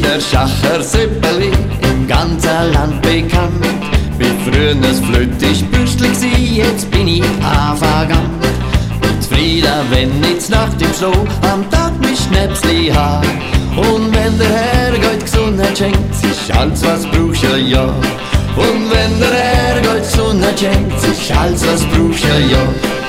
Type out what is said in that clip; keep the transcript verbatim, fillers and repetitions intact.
der Schacher Süppeli, im ganzen Land bekannt. Bin früher ein flötig Bürstli gsi, jetzt bin ich Havagant. Und zufrieden, wenn ich Nacht im Stroh am Tag mich Schnäpsli ha. Und wenn der Herrgott Gesundheit schenkt, ist alles, was brauchst du, ja. Und wenn der Herrgott Gesundheit schenkt, ist alles, was brauchst du, ja.